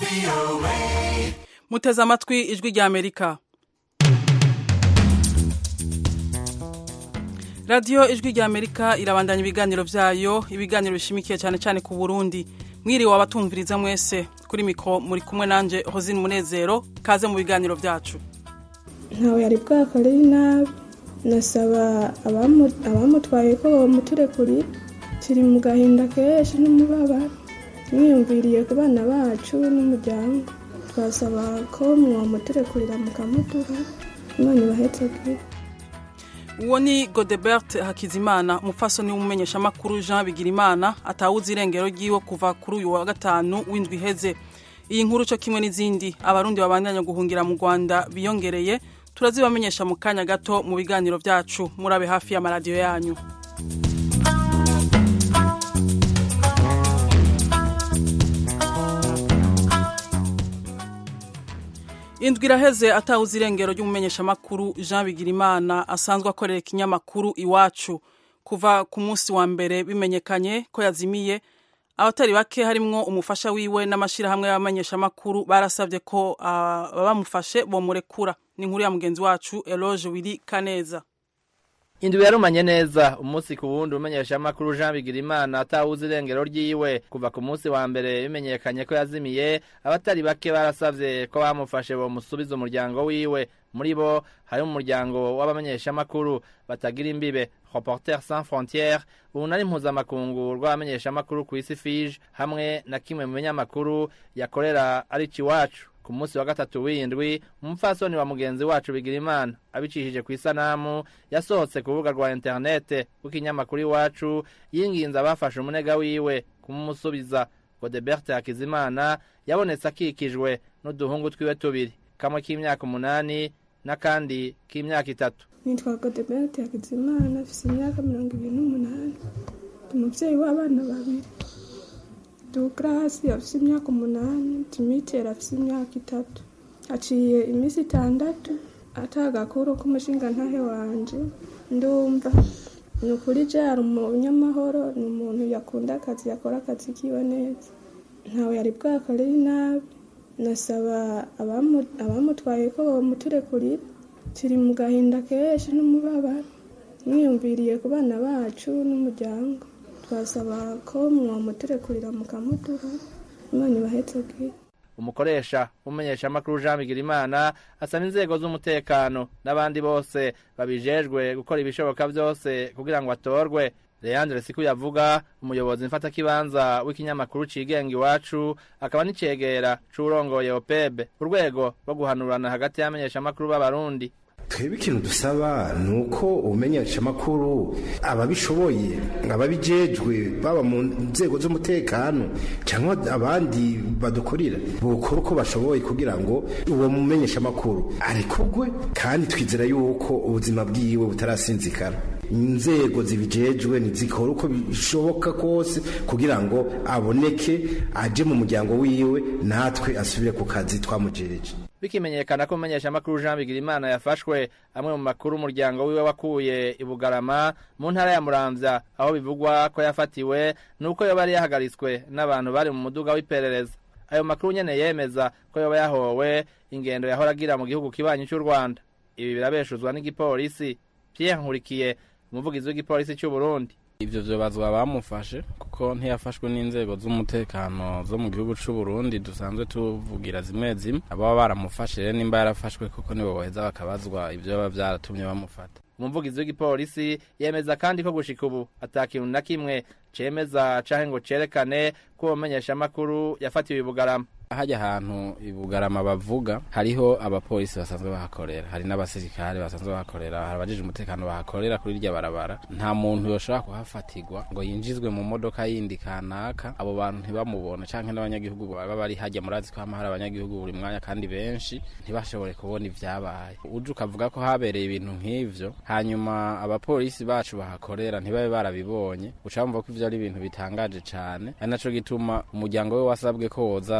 Muteze amatwi ijwi rya Amerika. Radio ijwi rya Amerika irabandanya ibiganiro vyayo, ibiganiro bishimikiye cyane cyane ku Burundi. Mwiriwe abatumviriza mwese, kuri mikro muri kumwe nanje Rosine Munezero, kaze mu biganiro vyacu. Ntawe yari bwakore nabi, nasaba abamutwaye ko bamuturekurira, kiri mu gahinda kenshi n'umubabaro, mwiyumviriye ku bana bacu n'umuryango, twasaba ko mwamuturekurira mukamutuha, Imana ibahezagire. Uwo ni Godebert Hakizimana, umupfasoni w'umumenyesha makuru Jean Bigirimana, atawuzi irengero ryiwe kuva kuri uyu wa gatanu w'indwi iheze. Iyi nkuru cyo kimwe n'izindi abarundi babandanya guhungira mu Rwanda biyongereye, turazibamenyesha mu kanya gato mu biganiro vyacu. Murabe hafi ya maradiyo yanyu. Indwi iraheze atawuzi irengero ry'umumenyesha makuru Jean Bigirimana asanzwe akorera ikinyamakuru Iwacu. Kuva ku munsi wa mbere bimenyekanye ko yazimiye, abatari bake harimwo umufasha wiwe n'amashirahamwe y'abamenyesha makuru barasavye ko bamufashe bomurekura. Ni inkuru ya mugenzi wacu Eloge Willy Kaneza. Indwi yarumanye neza umunsi ku wundi umenyesha makuru Jean Bigirimana atawuzi irengero ryiwe. Kuva ku munsi wa mbere bimenyekanye ko yazimiye, abatari bake barasavye ko bamufashe bomusubiza umuryango wiwe. Muri bo hari umuryango w'abamenyesha makuru batagira imbibe, Reporters sans frontières, unari mpuzamakungu rw'abamenyesha makuru ku isi FIGE, hamwe na kimwe mu binyamakuru yakorera ari Iwacu. Ku munsi wa gatatu w'indwi, umupfasoni wa mugenzi wacu Bigirimana abicishije ku isanamu yasohotse ku rubuga rwa internet w'ikinyamakuru Iwacu, yinginze abafashe umunega wiwe kumusubiza. Godebert Hakizimana yabonetse akikijwe n'uduhungu twiwe tubiri, kamwe k'imyaka 8 n'akandi k'imyaka 3. Nitwa Godebert Hakizimana, afise imyaka 28, umuvyeyi w'abana babiri. Dukrasi afise imyaka 8, Dimitri afise imyaka 3. Aciye imisi 6 atagakuru k'umushinga ntahe wanje. Ndumva nukuri jara umunyamahoro, ni umuntu yakunda akazi, yakora akazi kiwe neza. Ntawe yari bwakore nabi, nasaba abamutwaye ko bamuturekurira, kiri mu gahinda kenshi n'umubabaro, mwiyumviriye ku bana bacu n'umuryango, twasaba ko mwamuturekurira mukamutuha, Imana ibahezagire. Umukoresha umenyesha makuru Jean Bigirimana asaba inzego z'umutekano n'abandi bose babijejwe gukora ibishoboka byose kugira ngo atorwe. Leandre Siku yavuga, umuyobozi mfata kibanza w'ikinyamakuru cigenga Iwacu, akaba n'icegera c'urongoye OPEB, urwego rwo guhanurana hagati y'abamenyesha makuru b'abarundi. Twebwe ikintu dusaba nuko umenyesha makuru ababishoboye, ababijejwe baba mu nzego z'umutekano cyangwa abandi badukorira bukora uko bashoboye kugira ngo uwo mumenyesha makuru arekugwe, kandi twizera yuko ubuzima bwiwe butarasinzikara. Inzego zibijejwe nizikora uko bishoboka kose kugira ngo aboneke, aje mu muryango wiwe, natwe asubire ku kazi twamujereje. Bikimenyekana ko umenyesha makuru Jean Bigirimana yafashwe, amwe mu makuru umuryango wiwe wakuye i Bugarama mu ntara ya Muramvya, aho bivugwa ko yafatiwe nuko yoba yari yahagaritswe n'abantu bari mu muduga w'iperereza. Ayo makuru nyene yemeza ko yoba yahowe ingendo yahora agira mu gihugu kibanyi cy'u Rwanda. Ibi birabeshuzwa n'igipolisi. Pierre Nkurikiye, umuvugizi w'igipolisi cy'u Burundi. Ivyo vyobazwa bamufashe kuko ntiyafashwe n'inzego z'umutekano zo mu gihugu c'u Burundi dusanzwe tuvugira zimwe zimwe. Abo baramufashe nimba yarafashwe kuko nibo baheza bakabazwa ivyo baba vyaratumye bamufata. Umuvugizi w'igipolisi yemeza kandi ko gushika ubu atakintu na kimwe cemeza canke ngo cerekane ko umenyesha makuru yafatiwe i Bugarama. Hajya ahantu i Bugarama bavuga hariho abapolisi basanzwe bahakorera, hari n'abasirikare basanzwe bahakorera, hari abajije umutekano bahakorera kuri irya barabara. Nta muntu yoshobora kuhafatirwa ngo yinjizwe mu modoka yindi kanaka, abo bantu ntibamubone canke n'abanyagihugu baba bari hajya murazi ko hari abanyagihugu buri mwanya kandi benshi ntibashobore kubona ivyabaye. Uje ukavuga ko habereye ibintu nk'ivyo, hanyuma abapolisi bacu bahakorera ntibabe barabibonye, ucamva ko ivyo ari ibintu bitangaje cane. Ari naco gituma umuryango we wasabwe ko woza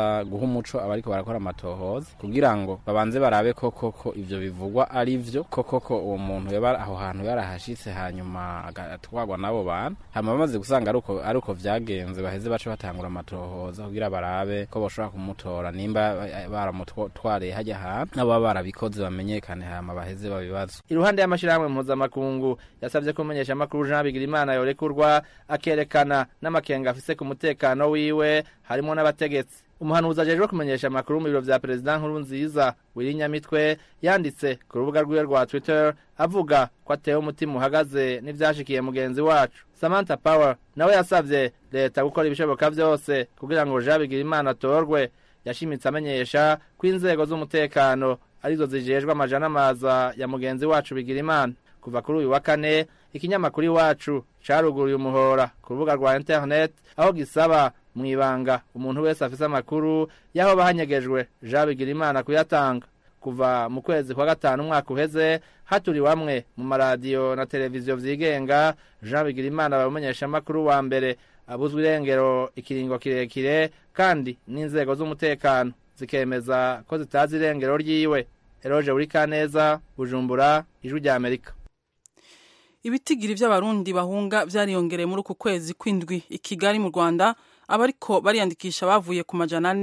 guha umuco abariko barakora amatohoza kugira ngo babanze barabe koko ivyo bivugwa ari vyo koko uwo muntu yaba aho hantu yarahashitse hanyuma agatwagwa nabo bantu hama bamaze gusanga aruko vyagenze baheze bace batangura amatohoza kugira barabe ko boshobora kumutora nimba baramutwariye hajya hantu nabo barabikoze bamenyekane hama baheze babibazo. Iruhande y'amashirahamwe mpuzamakungu yasavye kumenyesha amakuru Jean Bigirimana yorekurwa akerekana n'amakenga afise ku mutekano wiwe harimo n'abategetsi. Umuhanuzi ajejwe kumenyesha amakuru mu biro vya President Nkurunziza Wirinyamitwe yanditse ku rubuga rwiwe rwa Twitter avuga ko atewe umutima uhagaze n'ivyashikiye mugenzi wacu. Samantha Power nawe yasavye leta gukora ibishoboka vyose kugira ngo Jean Bigirimana atorwe. Yashimitse amenyesha ko inzego z'umutekano arizo zijejwe amajana maza ya mugenzi wacu Bigirimana. Kuva kuri uyu wa kane ikinyamakuru iwacu caruguruye umuhora ku rubuga rwa internet aho gisaba mwibanga umuntu wese afise amakuru yaho bahanyegejwe Jean Bigirimana kuyatanga. Kuva mu kwezi kwa gatanu umwaka uheze haturiwamwe mu maradiyo na televiziyo vyigenga Jean Bigirimana bamumenyesha amakuru wa mbere abuzwe irengero ikiringo kirekire kandi n'inzego z'umutekano zikemeza ko zitazi irengero ryiwe. Eroje Urikaneza, Bujumbura, Ijwi rya Amerika. Ibitigiri vy'abarundi bahunga vyariyongereye muri uku kwezi kw'indwi i Kigali mu Rwanda abariko bariyandikisha bavuye ku majana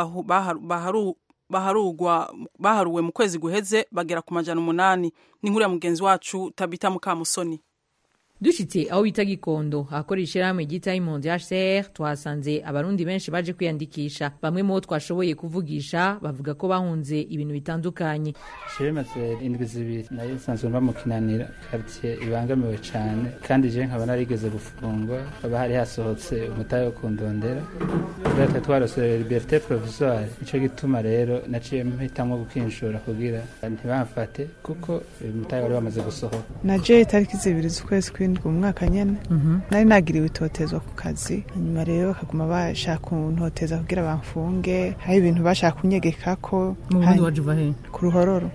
4 baharuwe mu kwezi guheze bagera ku majana 8. Ni inkuru ya mugenzi wacu Tabita Mukamusoni. Dushitse aho bita Gikondo hakorera ishirahamwe ryita Impunzi HCR twasanze abarundi benshi baje kwiyandikisha. Bamwe mu twashoboye kuvugisha bavuga ko bahunze ibintu bitandukanye. Shemaze indwi zibiri nayo nsanzwe mba mu Kinanira quartier ibangamiwe cyane kandi je nkaba narigeze gufungwa aba hari hasohotse umutayo wo kundondera reka twarose liberté provisoire ico gituma rero naciye mpitamwo gukinshura kugira ntibamfate kuko umutayo wari wamaze gusohoka. Naje itariki zibiri z'ukwezi mu mwaka nyene nari nagiriwe itotezwa ku kazi hanyuma rero bakaguma bashaka kuntoteza kugira bamfunge hari ibintu bashaka kunyegekako mu bundi wajuva he ku Ruhororo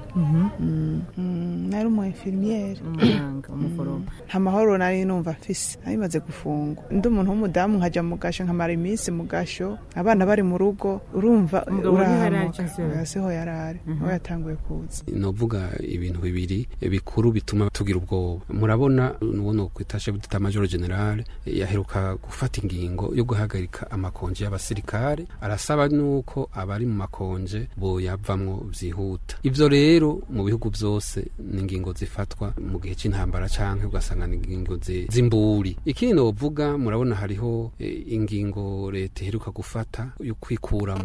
nari umu infirmiere umuforomo nta mahoro nari numva mfise narimaze gufungwa ndi umuntu w'umudamu nkaja mu gasho nkamara iminsi mu gasho abana bari mu rugo urumva uraho yarari aho yatanguye kuza novuga ibintu bibiri bikuru bituma tugira ubwoba murabona nuwono kwitashe bita Major General yaheruka gufata ingingo yo guhagarika amakonje y'abasirikare arasaba nuko abari mu makonje bo yavamwo vyihuta. Ivyo rero mu bihugu byose n'ingingo zifatwa mu gihe c'intambara canke ugasanga n'ingingo zimburi. Ikindi novuga murabona hariho ingingo leta iheruka gufata yo kwikura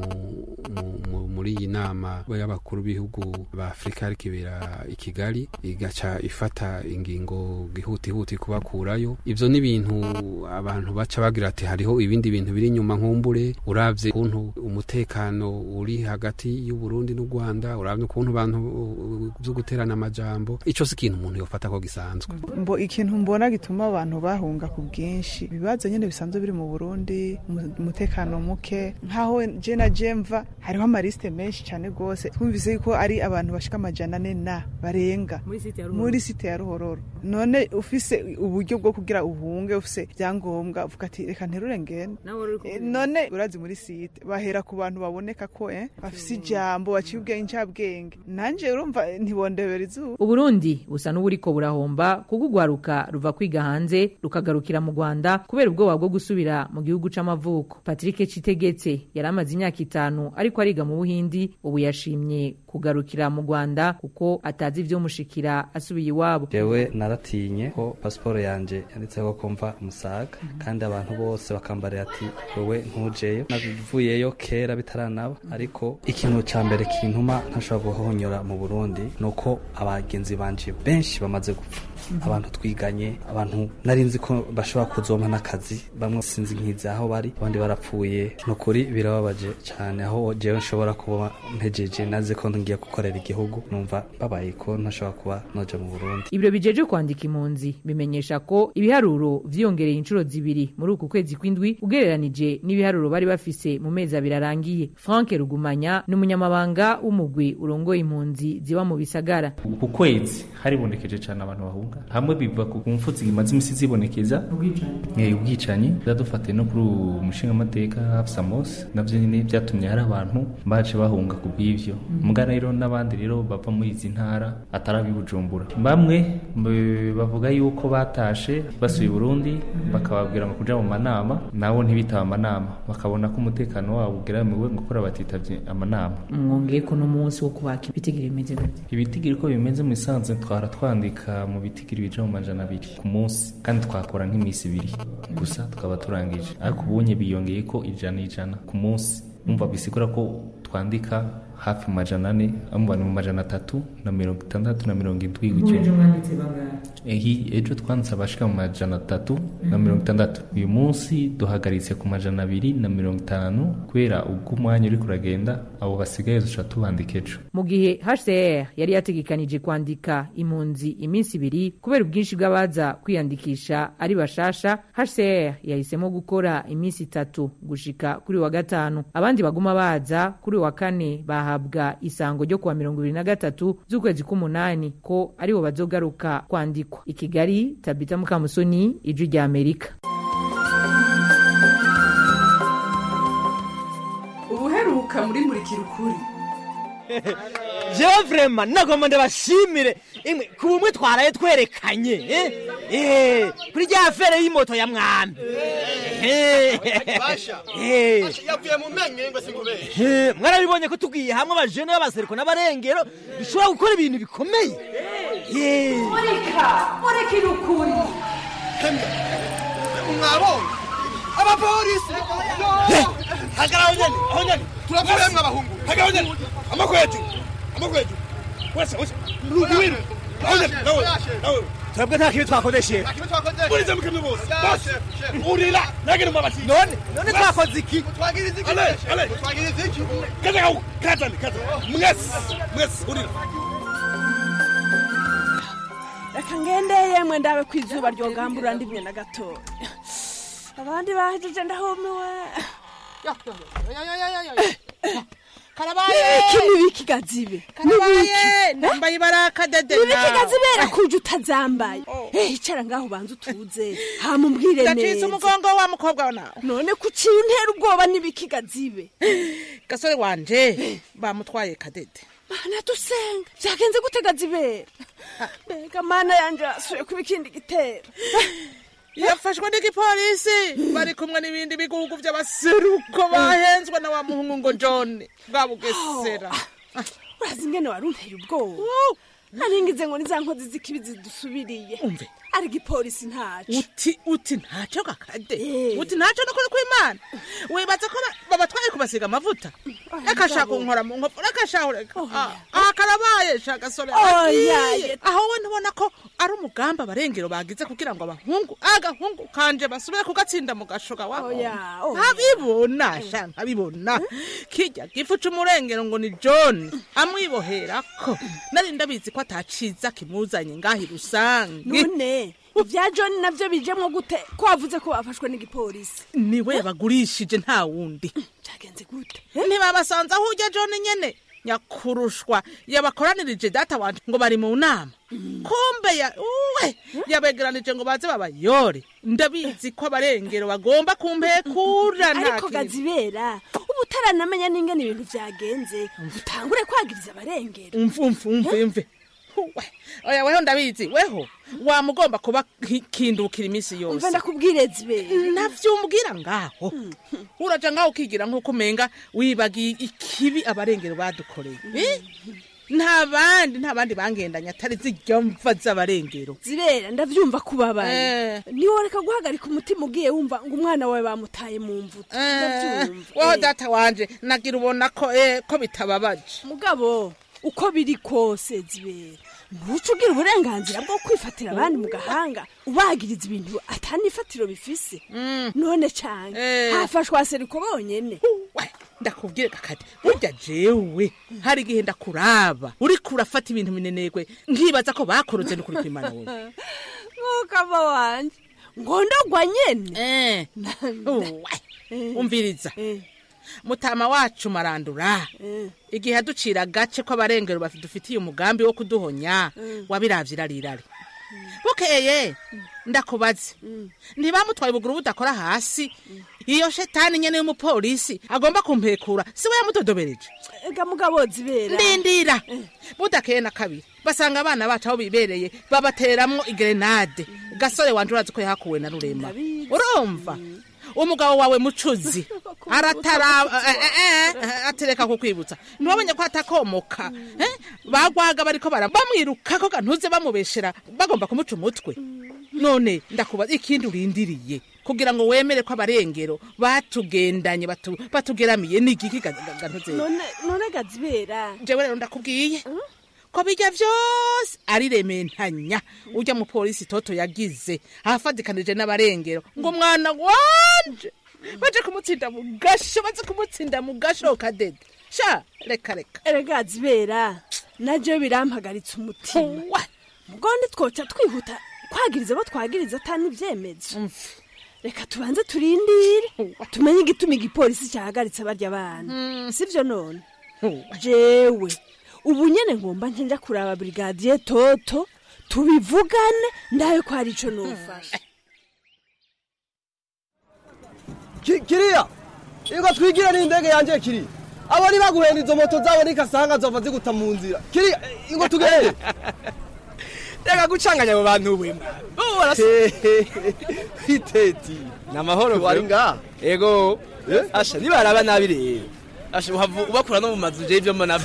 muri iyi nama y'abakuru b'ibihugu ba Afrika ari kibera i Kigali igaca ifata ingingo gihuti kubakurayo. Ivyo ni ibintu abantu baca bagira ati hariho ibindi bintu biri nyuma nkumbure uravye kuntu umutekano uri hagati y'u Burundi n'u Rwanda uravye kuntu abantu byo guterana amajambo ico si kintu umuntu yofata ko gisanzwe. Ikintu mbona gituma abantu bahunga ku bwinshi bibazo nyene bisanzwe biri mu Burundi umutekano muke nkaho je na Jemva hariho amariste menshi cyane gose twumvise yuko ari abantu bashika amajana 4 na barenga muri site ya Ruhororo. None ufise uburyo bwo kugira uhunge ufise byangombwa uvuga ati reka nterure ngende none urazi muri site bahera ku bantu baboneka ko bafise ijambo bacibwe incabwenge nanje urumva ntibondebera izuba. Uburundi busa n'uburiko burahomba kugugwaruka ruva kwiga hanze rukagarukira mu Rwanda kubera ubwoba bwo gusubira mu gihugu c'amavuko. Patrick Citegetse yaramaze imyaka 5 ariko ariga mu Buhindi ubu yashimye kugarukira mu Rwanda kuko atazi ivyo mushikira asubiye iwabo. Jewe naratinye ko passport yanje yanditseho ko mva Musaga kandi abantu bose bakambarira ati wewe ntujeyo navuyeyo kera bitaranaba ariko ikintu ca mbere kintuma ntashobora guhonyora mu Burundi nuko abagenzi banje benshi bamaze gupfa. Abantu twiganye abantu narinzi ko bashobora kuzompa n'akazi bamwe sinzi nkiza aho bari abandi barapfuye nukuri birababaje cyane aho jewe nshobora kuba mpejeje naze ko ngiye gukorera igihugu numva babaye ko ntashobora kuba noja mu Burundi. Ibiro bijeje kwandika impunzi bimenyesha ko ibiharuro vyongereye inshuro zibiri muri uku kwezi kw'indwi ugereranije n'ibiharuro bari bafise mu mezi abiri arangiye. Frank Rugumanya n'umunyamabanga w'umugwi urongoye impunzi ziba mu bisagara. Ku kwezi haribonekeje cyane abantu bahunga hamwe biva ku mfutsi imaze imisi zibonekeza ubwicanyi zadufate no kuri umushinga amateka Hafsamos navyo nyine byatumye hari abantu baje bahunga ku bw'ivyo mugana rero n'abandi rero bava muri izi ntara atarabi Bujumbura bamwe bavuga yuko batashe basuye Burundi bakababwira ngo kuja mu manama nawo ntibitaba amanama bakabona ko umutekano wabo ugeramiwe gukora batitavye amanama. Mwongeye ko no munsi wo kubaka ibitigiri bimeze gute? Ibitigiri ko bimeze mu isanzwe twandika mu bitigiri bija mu 200 ku munsi kandi twakora nk'imisi 2 gusa tukaba turangije ariko ubunye biyongeye ko 100 ku munsi umva bisigura ko twandika hafi mu 400 ambana mu 360 na 70 gutyo. Ejo twanditse abashika mu 360 uyu munsi duhagaritse ku 250 kubera ubwo umwanya uri kuragenda abo basigaye duca tubandika ejo. Mu gihe HCR yari yategekanije kwandika impunzi iminsi 2 kubera ubwinshi bw'abaza kwiyandikisha ari bashasha, HCR yahisemo gukora iminsi 3 gushika kuri wa gatanu. Abandi baguma baza kuri wa kane bahabwa isango ryo kuwa 23 z'ukwezi k'umunani ko aribo bazogaruka kwandikwa. I Kigali, Tabita Mukamusoni, Ijwi rya Amerika. Ubuheruka muri Murikirukuri. Jewe vraiment nagomba ndabashimire imwe ku bumwe twaraye twerekanye kuri rya fere y'imoto ya mwami basha yavuye mu menye ngo singube mwarabibonye ko tugiye hamwe abajene b'abasereko n'abarengero bishobora gukora ibintu bikomeye Murikirukuri mwabonye abapolisi hagaraho nyene turavuye mwabahungu hagaraho nyene amakwetu wese nawe twebwe nta kibi twakodeshe urize mukimwe bose urira nagire mabati none twakoze iki twagirize iki kaza mwese urira reka ngendeye mwe ndabe kwizuba ryogambura ndimwe na gato abandi bahejeje ndahumiwe Karabaye kinibiki gazibe Karabaye nambaye ibaraka dede na Nibiki gazibera kuje utazambaye icara ngaho banze utuze hamumbwire neza Ndacize umugongo wa mukobwa wana none kuciye untera ubwoba nibiki gazibe gasore wanje bamutwaye kadede mana dusenga byagenze gute gazibe mbega mana yanje asuye kubikindi gitero yafashwe n'igipolisi bari kumwe n'ibindi bigugu by'abaseruko bahenzwe na wa muhungu ngo John bwabugesera urazi ingene warunteye ubwoba naringize ngo nizankozi zikibizi dusubiriye umve ari igipolisi ntaco uti ntaco gakade uti ntaco no kuri kw'Imana wibaza ko babatwaye kubasiga amavuta akashaka unkora mu nkofu akashahureka Karabaye shaka sore aho we ntubona ko ari umugamba barengero bagize kugira ngo agahungu kanje basubire kugatsinda mu gashoga wako habibona shanka bibona kijya gifuca umurengero ngo ni John amwiboherako nari ndabizi ko ataciza kimuzanye ngahi rusange none ivya John navyo bijemwo gute ko wavuze ko bafashwe n'igipolisi niwe yabagurishije nta wundi cyagenze gute ntibabasanze aho ujya John nyene nyakurushwa yabakoranirije data wanje ngo bari mu nama kumbe yabegeranije ngo baze babayore ndabizi ko abarengero bagomba kumpekura ariko gazibera ubu taranamenya n'ingene ibintu vyagenze utangure kwagiriza abarengero umve oya weho ndabizi weho wamugomba kuba kindukira imisi yose umva ndakubwire zibe navyumbwira ngaho uraja ngaho ukigira nkuko umenga wibagi ikibi abarengero badukoreye ntabandi bangendanya atari zirya mva z'abarengero zibera ndavyumva kubabaye niwe reka guhagarika umutima ugiye wumva ngo umwana wawe bamutaye mu mvuto ndavyumva weho data wanje nagira ubona ko bitababaje mugabo uko biri kose zibera ntuce ugira uburenganzira bwo kwifatira abandi mu gahanga ubagiriza ibintu atanifatiro bifise none cyane hafashwa seriko bonyene ndakubwire kakati burya jewe hari igihe ndakuraba uriko urafata ibintu minenegwe nkibaza ko bakoroze no kuri kwimana wowe nk'ukava wanje ngo ndogwa nyene umviriza mutama wacu marandura igihe aducira agace ko abarengero bafidufitiye umugambi wo kuduhonya wabiravye irarirare bukeye ndakubaze ntibamutwaye buguru budakora hasi iyo shetani nyene y'umupolisi agomba kumpekura siwe yamutodobereje ega mugabo zibera ndindira budakeye na kabiri basanga abana bacu aho bibereye babateramwo igrenade gasore wanje urazi ko yahakuwe na Rurema urumva umugabo wawe mucuzi atereka kukwibutsa ntibamenye ko atakomoka bagwaga bariko bamwiruka ko gantuze bamubeshera bagomba kumuca umutwe none ndakubaza ikindi urindiriye kugira ngo wemere ko abarengero batugendanye batugeramiye n'igiki gantuze none gazibera jewe rero ndakubwiye ko bijya vyose ari rementanya ujya mu polisi toto yagize afadikanije n'abarengero ngo mwana wanje baje kumutsinda mu gasho kadede sha reka erega zibera naje birampagaritse umutima mugonde twoca twihuta kwagiriza bo twagiriza atani vyemezo reka tubanze turindire tumenye igituma igipolisi cyahagaritse barya abana sivyo none jewe ubu nyene ngomba nja kuraba brigadier toto tubivugane ndaye ko hari ico nofasha kiriya ingo twigira n'indege yanje kiri abo ni baguhenda izo moto zabo nikasanga zova ziguta mu nzira kiriya ingo tugende reka gucanganya abo bantu bwe hiteti namahoro wari nga ego asha nibaraba nabi rero asha ubakura no mu mazu je ibyo mbona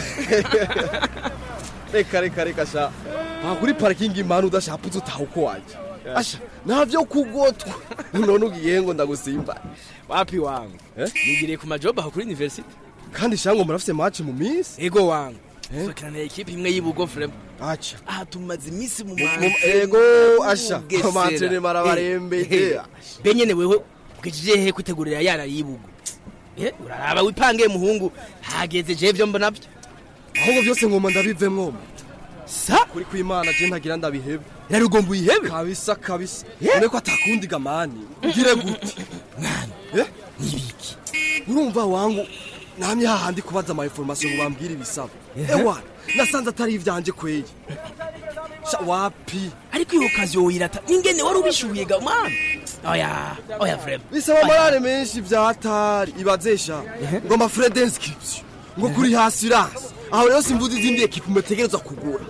reka sha kuri parking imana udashaputse utahuko waje asha navyo kugotwa none ugiye ngo ndagusimba wapi wangu nigiriye ku majob aho kuri university kandi shango murafise match mu miss ego wangu fakirana equipe imwe yibugo frem acha tumaze imisi mu ego asha amatere marabarembe benyene wewe bwije he kwitegurira yara yibugo uraraba wipange muhungu hageze je byo mbona byo ahubwo byose ngoma ndabivemwo sa kuri kwimana je ntagira ndabihebe rero ugomba uyihebe kabisa none ko atakundi gamani ngire gute mwana nibiki urumva wangu namye hahandi kubaza ama information ngo bambwire ibisaba ewa nasanze atari ivyanje kweye sha wapi ariko iyo kazi woyirata ingene wari ubishubiye ga mwana oya frem bisaba morale menshi vyatari ibazesha ngo ma frais d'inscription ngo kuri assurance aho rero simvuze izindi equipe mutegereza kugura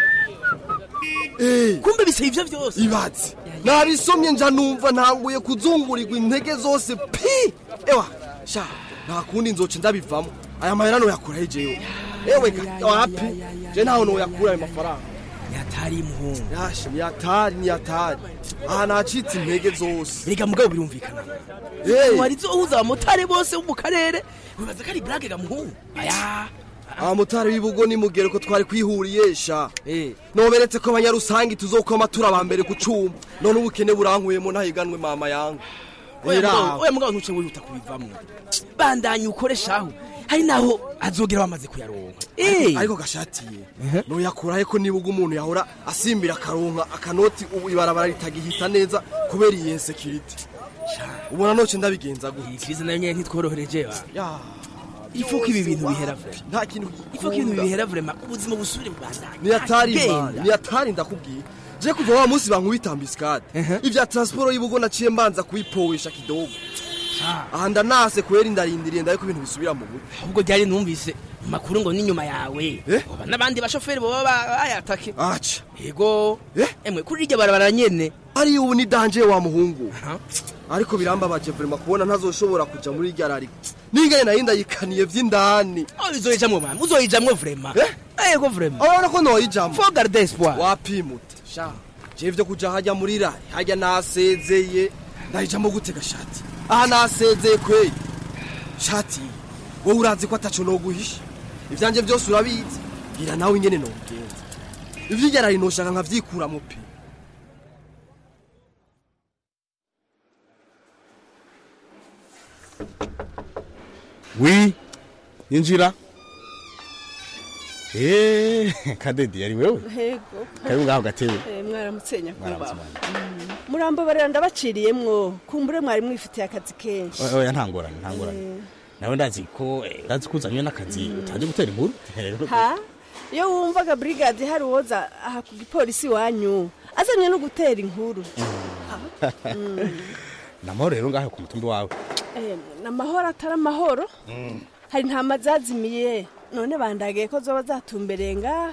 kumbe bise ivyo vyose ibaze nabisomye nja numva ntanguye kuzungurirwa intege zose pi ewa sha nakundi nzoce ndabivamo aya mahera no yakura hejeyo ewe wapi je naho no yakura ayo mafaranga yatari muhungu yatari aha nacitse intege zose rega mugabo birumvikana warizo uhuza abamotari bose mu karere wibaza ko ari blague ga muhungu abamotari b'ibugo ni mugere ko twari kwihuriyesha noberetse ko abanyarusangi tuzokoma turabambere ku cuma none ubukene burankuyemo ntahiganwe mama yangu oya mugabo ntuce wihuta kubivamwo bandanye ukoreshaho hari naho azogera bamaze kuyaronka ariko gashatiye no yakurahe ko nibuga umuntu yahora asimbira akaronka akanoti ubu ibarabara litagihita neza kubera iyi insecurity ubona noce ndabigenza gute krize nayo nyene ntitworohereje ifuko ibi bintu bihera vre nta kintu ifuko ibintu bihera vre ubuzima busubire bubandanye ni atari ndakubwiye je kuva wa munsi bankubita ambiskade ivya transport y'ibugo naciye mbanza kuipowesha kidogo ahanda nase kweri ndarindiriye ndaye ko ibintu bisubira mu buryo ahubwo ryari numvise makuru ngo ninyuma yawe oba nabandi bashoferi bo bayatake acha yego emwe kuri iryo barabara nyene ari ubu ni danger wa muhungu ariko birambabaje vraiment kubona ntazoshobora kuja muri iryo ariko ningene narinda yikaniye vy'indani uzoyijamwe mama uzoyijamwe vraiment yego vraiment abona ko noyijamwe faut garder espoir wapimute sha je vyo kuja hajya muri ra hajya nasezeye ndayijamwe gutega shati aha nasezeye kweye shati wowe urazi ko ataco noguhisha ivyanje byose urabizi gira nawe ingene nogenza ivyigera rinoshaka nkavyikura mu pe Oui, injira. Kadedi yari wewe? Yego. Karibu ngaho gatebe. Mwaramutse nyakubahwa. Murambo baranda baciriyemwo kumbure mwari mwifitiye akazi kenshi. Oya ntangorane. Nawe ndazi ko uzanywe n'akazi utaje gutera inkuru. Ha? Iyo wumvaga brigade hari woza aha ku gipolisi wanyu azanye no gutera inkuru. Namahoro rero ngaho ku mutumbi wawe. Namahoro atari amahoro. Hari nta mazazimiye. None bandagiye ko zoba zatumberenga.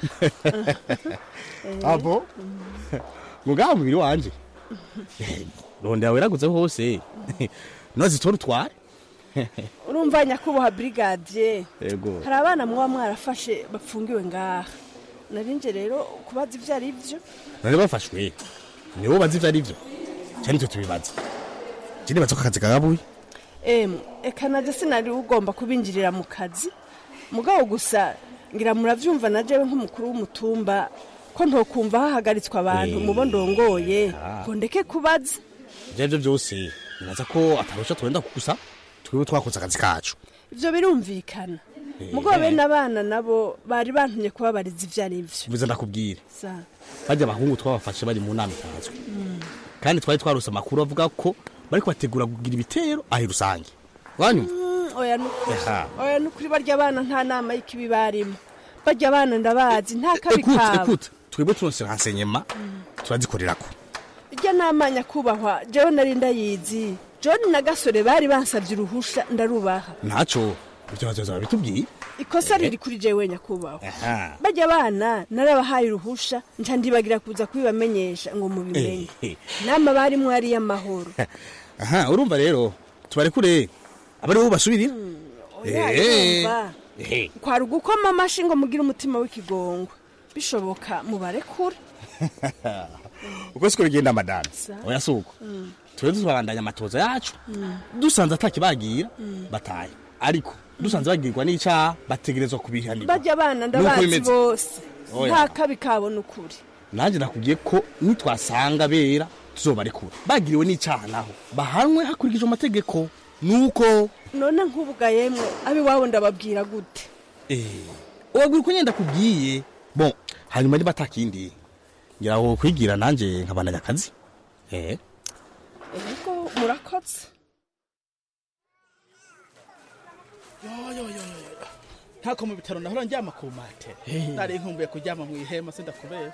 Abo? Mugaho mubiri wanje. Ronde weraguze hose. Nozitora utware. Urumva nyakubahwa brigade. Yego. Hari abana mwa mwarafashe bapfungiwe ngaha. Narinje rero kubaza ivyo ari byo. Nari bafashwe. Nibo bazi ivyo ari byo. Cyane cyo tubibaza. Jini bazoka kazi kagabuye. Eka naje sinari ugomba kubinjirira mu kazi. Mugabo gusa ngira muravyumva najewe nk'umukuru w'umutumba ko ntokumva hahagaritswe abantu mubo ndongoye ko ndeke kubaza. Ivyo byose nibaza ko atarusha twenda kugusa twiwe twakoze akazi kacu. Ivyo birumvikana. Mugabo bene abana nabo bari bantumye kubabariza ivyo ari byo. Biza ndakubwira. Sa. Bajya abahungu twabafashe bari mu nama itazwe. Kandi twari twarose makuru avuga ko bari kwategura kugira ibitero ahi rusange. Wanyuma? Oya nukuri barya abana nta nama y'ikibi barimo. Barya abana ndabazi nta kabi kabo. Écoute, twebwe turonse renseignement turazikorerako. Irya nama nyakubahwa jewe nari ndayizi. John na Gasore bari bansavye uruhusha ndarubaha. Ntaco ibyo bazoza bitubwiye. Ikosa riri kuri jewe nyakubahwa. Barya abana narabahaye uruhusha nca ndibagira kuza kubibamenyesha ngo mubimenye. Nama bari mwari y'amahoro. Urumva rero tubare kure abari bo basubirira. Kwari gukoma amashi ngo mugira umutima w'ikigongo. Bishoboka mubare kure. Uko siko bigenda madame. Oya suko. Twe tuzabandanya amatoza yacu. Dusanze atakibagira bataye. Ariko dusanze bagirwa n'icyaha bategerezwa kubihanirwa. Bajya abana ndabazi bose. Nta kabi kabona ukuri. Nanjye nakubwiye ko nitwasanga bera tuzobarekura. Bagiriwe n'icyaha naho bahanwe hakurikije amategeko. Nuko none nkubuga yemwe abi wabo ndababwira gute? Wabwira ko nyenda kubwiye. Bon, hanyuma ni batakindi. Ngira ho kwigira nanje nkabana akazi. Ego murakotse. Yo. Ntako mu bitaro nahora njyama ku mate. Nari nkumbuye kujyama mu ihema sindakubesha.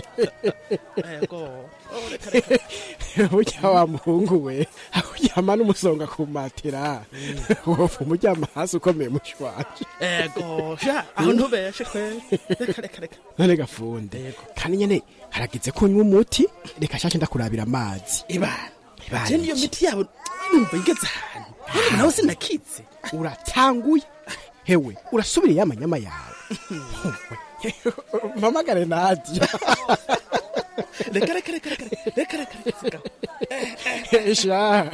Ego. Ujya wa muhungu we, akujyama n'umusonga ku matera. Wofu mujyama hasi ukomeye mushwaje. Ego, aho ntubeshe kwe. Reka. None gafunde. Kandi nyene haragize kunywa umuti, reka shake ndakurabira amazi. Ibana. Je niyo miti yabo numva igeze ahantu. Nawe sinakitse. Uratanguye. Hewe, urasubiriye amanyama yawe. Mamagare Nadia. Reka. Esha.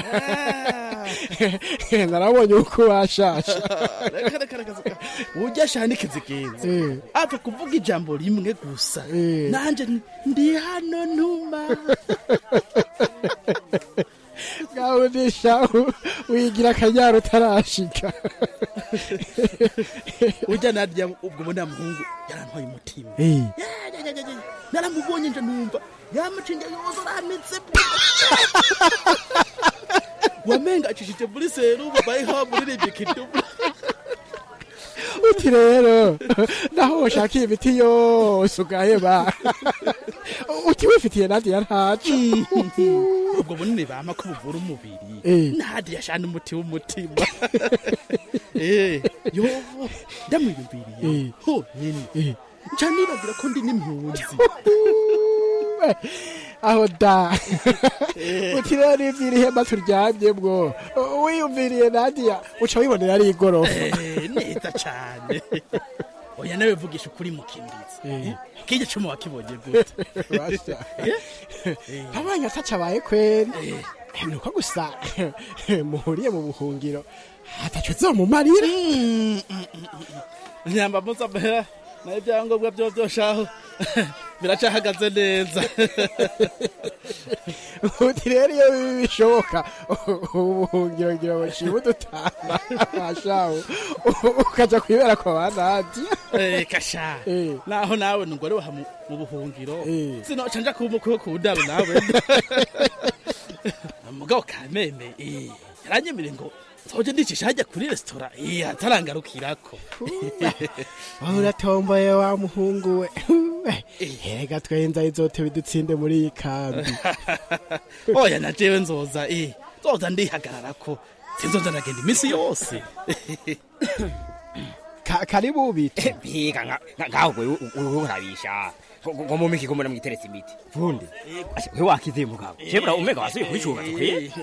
Narabonye uko washasha. Reka. Ujya shanike zigenze. Ava kuvuga ijambo rimwe gusa. Nanje ndi hano ntuma. Gawe nishaho wigira akanyaro utarashika. Ujya Nadia ubwo bona muhungu yarantwaye umutima. Naramubonye nje numva yamucinga yozo ramitse. Wamenga acishije muri seru babaye ha muri ribikidu. Uti rero naho ushaka ibiti yose ugaheba. Uti wifitiye Nadia ntacu. Ubwo bunini bama ko buvura umubiri. Nadia yashana umuti w'umutima. Yo ndamwiyumviriye. Ho nyine. Ncaniragira ko ndi n'impunzi. Aho da. Uti rero ivyirihema turyamye bwo. Wiyumviriye Nadia uca wibonera ari igorofa. Neza cyane. Oya nawe vugisha ukuri mu kimbizi. Kije cyo wakibonye gute? Basta. Abanya tacabaye kweri. Nuko gusa muhuriye mu buhungiro. Atacho zomumarira. Nyamba muza bera. Na ibyangombwa byo byoshaho. biracahagaze neza. uti rero iyo bishoboka ubuhungiro ngira ngo shibu dutama mashaho ukaja kwibera kwa banadi kasha naho nawe ngore wa mu buhungiro sino canja kumukwe ku ndaro nawe mugabo kameme yaranyemire ngo soje ndicisha hajya kuri restaurant atarangarukirako uratomboye wa muhungu we Hega twenza izote bidutsinde muri iyi kambi. Oya na jewe nzoza ndihagararako. Sinzoza nagenda iminsi yose. Karibu bite. Biga ngaho gwe urabisha. Ngo mu miki komona mwiteretse imiti. Vundi. We wakize mugabo. Chebra umega wasuye kwicuga tukwiye.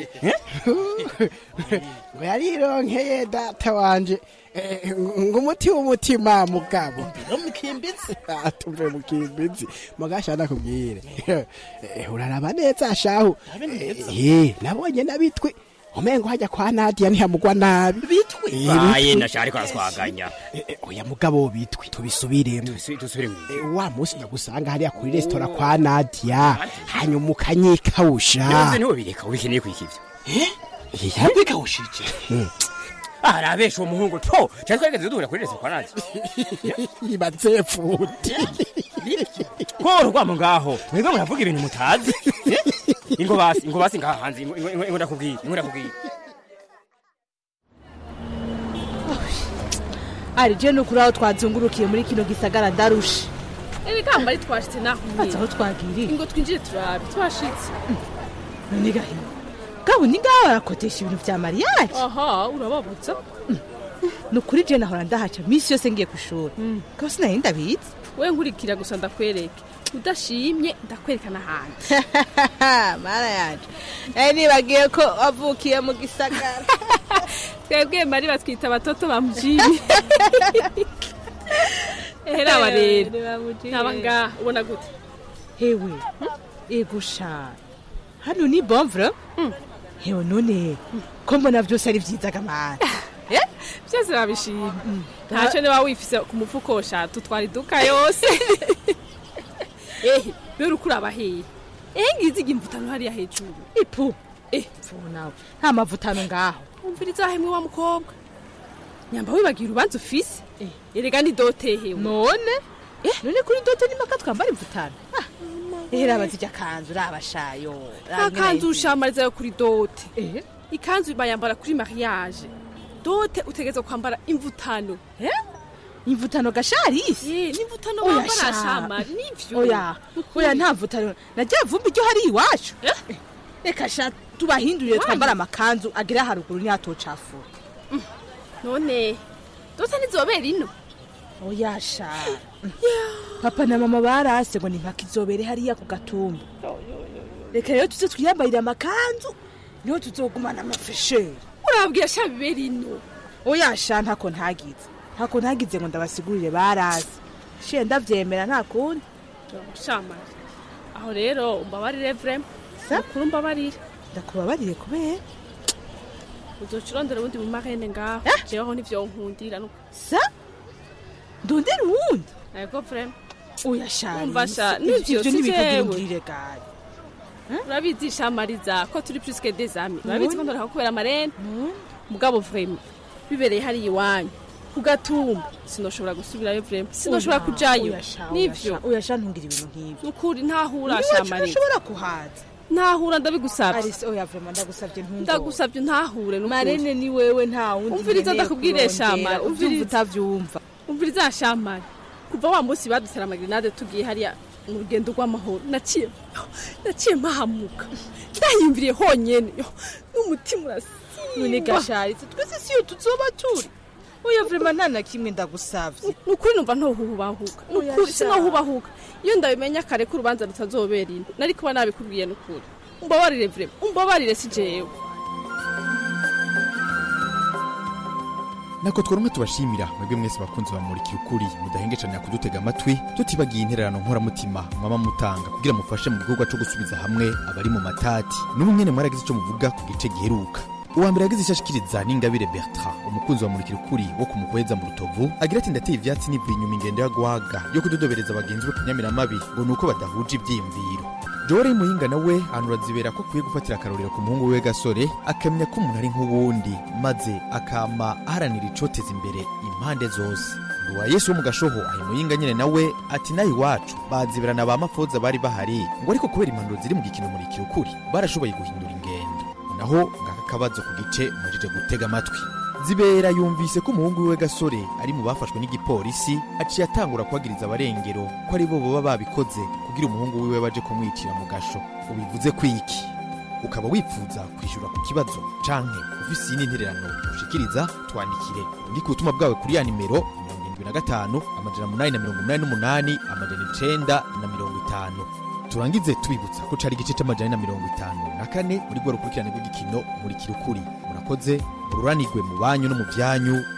We yarironkeye data wanje. Ngumuti w'umutima mugabo mukimbizi atumve mukimbizi magasha nakubwire uraraba neza shahu nabonye nabitwe umengo hajya kwa Nadia ntihamugwa nabi bitwe baye nashari kwa swaganya oya mugabo bitwe tubisubiremo wa musi ndagusanga hariya kuri restaurant kwa Nadia hanyuma ukanyikawusha niwe bireka ubikiniye kwikivyo yabikawushije arabesha umuhungu to cyatwegeze duhura kuri restaurant kwa Nadia ibatse futi ko rwa ngaho mwebwe muravuga ibintu mutazi ingo basi ngaha hanze ingo ndakubwiye ari je no kuraho twazungurukiye muri kino gisagara ndarusha kamba ari twashitse naho aho twagiriye ingo twinjire turabe twashitse none gahe gabo ni ngaho barakotesha ibintu vya mariage aha urababutsa nukuri je nahora ndahaca misi yose ngiye kwishura ko sinaye ndabizi we nkurikira gusa ndakwereke udashimye ndakwerekana hanze mara yaje nibagiye ko wavukiye mu gisagara twebwe mari batwita abatoto bamujini ehera barere nabanga ubona gute hewe egusha hano ni bonvre hewe none ko mbona byose ari vyiza gamana byose babishimye ntacyo niba wifise ku mufuko shatu twari duka yose bero kuraba hehe ngizi imvutano hariya hejuru ipu nawe nta mavutano ngaho umviriza hemwe wa mukobwa nyamba wibagira ubanza ufise erega ni dote hewe none kuri dote ni maka twambara imvutano ehera bazijya kanzu rabashayo kanzu ushamariza yo kuri dote ikanzu bayambara kuri mariage dote utegeza kwambara imvutano imvutano gasharisi n'imvutano bambara shama nivyo oya nta mvutano najya vumbi ryo hari iwacu reka sha tubahinduriye twambara amakanzu agira haruguru ni atocafura none dote nizobera ino oya sha papa na mama barase ngo ni mpaka izobere hariya ku gatumba reka rero tuze twiyambarira amakanzu niho tuzogumana amafesheri urabwiye sha bibera ino oya sha ntako ntagize ngo ndabasigurire barazi she ndavyemera nta kundi shama aho rero umbabarire vrem sakuru umbabarire ndakubabarire kubera uzocurondera ubundi mu marene ngaho jewe nivyo nkundira no sa ndondera uwundi yego vrem oya sha umva sha nivyo nibikugirire gari urabizi shamariza ko turi plus que des amis urabizi ko ndora kubera marene mugabo vrem bibereye hari iwanyu kugatumba sinoshobora gusubirayo vrem sinoshobora kujayo nivyo uyasha ntungira ibintu nk'ibyo ukuri ntahura shamari ushobora kuhaza ntahura ndabigusabye ari oya vrem ndagusabye ntahure n'ukuri marene ni wewe nta wundi umviriza ndakubwire shamari umviriza utavyumva umviriza shamari kuva wa munsi badutera amagrenade tugiye hariya mu rugendo rw'amahoro naciye mahamuka ndayimviriye honyene n'umutima urasi none gasharitse twese siyo tuzoba turi oya vrema nta kimwe ndagusavye nukuri numva ntohubahuka nukuri sinohubahuka iyo ndabimenya kare ko urubanza rutazobera ino nari kuba nabikubwiye nukuri umbabarire vrema umbabarire si jewe nako tworumwe tubashimira mwebwe mwese bakunzi bamuriki ukuri mudahengecanira kudutega amatwi tutibagiye intererano nkoramutima mwama mutanga kugira mufashe mu gikorwa cyo gusubiza hamwe abari mu matati n'umwe mwene mwaragize ico muvuga ku gice giheruka uwa mbere yagize ishashikiriza n'Ingabire Bertrand umukunzi wa Murikira Ukuri wo kumukweza mu Rutovu agira ati ndateye ivyatsi nivuye inyuma ingendo ya gwaga yo kudodobereza abagenzi be kunyamiramabi ngo nuko badahuje ivyiyumviro. Jore Muhinga nawe anurazibera ko kwiye gufatira akarorero ku muhungu we Gasore akamenya ko umuntu ari nk'uwundi maze akama aharanira icoteza imbere impande zose. Wa Yesu wo mu Gashoho ahi Muhinga nyene nawe ati nayi wacu baziberana ba mafoza bari bahari ngo ariko kubera impanuro ziri mu gikino Murikira Ukuri barashoboye guhindura ingendo. Naho ngakabazo ku gice mujije gutega amatwi. Zibera yumvise ko umuhungu we Gasore ari mu bafashwe n'igipolisi aciye atangura kwagiriza abarengero ko ari bo baba babikoze kugira umuhungu wiwe baje kumwicira mu gasho. Ubivuze kwiki ukaba wipfuza kwishura ku kibazo canke ufise n'intererano ushikiriza twandikire ndi kutuma bwawe kuri ya nimero 75 888 950. Turangize tubibutsa ko cari igice c'amajana 54 muri gwa rukurikirane rw'igikino Murikira Ukuri. Murakoze ururanirwe mu banyu no mu vyanyu